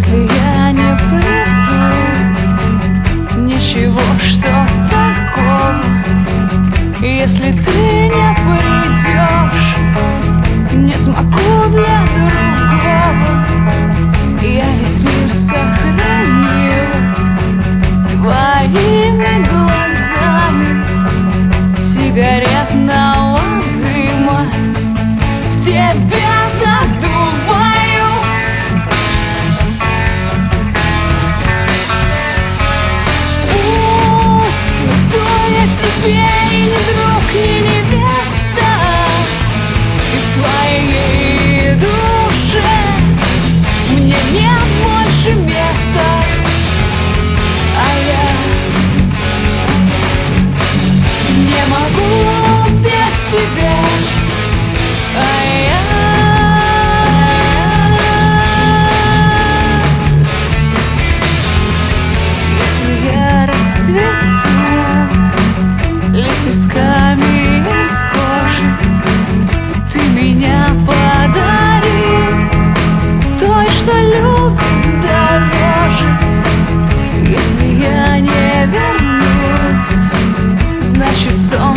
Если я не приду, ничего, что такого. Если ты не придешь, не смогу для другого. Я весь мир сохранила твоими глазами сигаретного дыма. Тебя задуваю. Пусть никто я тебе и не друг, и не невеста, и в твоей душе мне нет больше места, а я не могу без тебя, а я если я расцвету лепестками из кожи, ты меня подари той, что любит дороже. Если я не вернусь, значит сон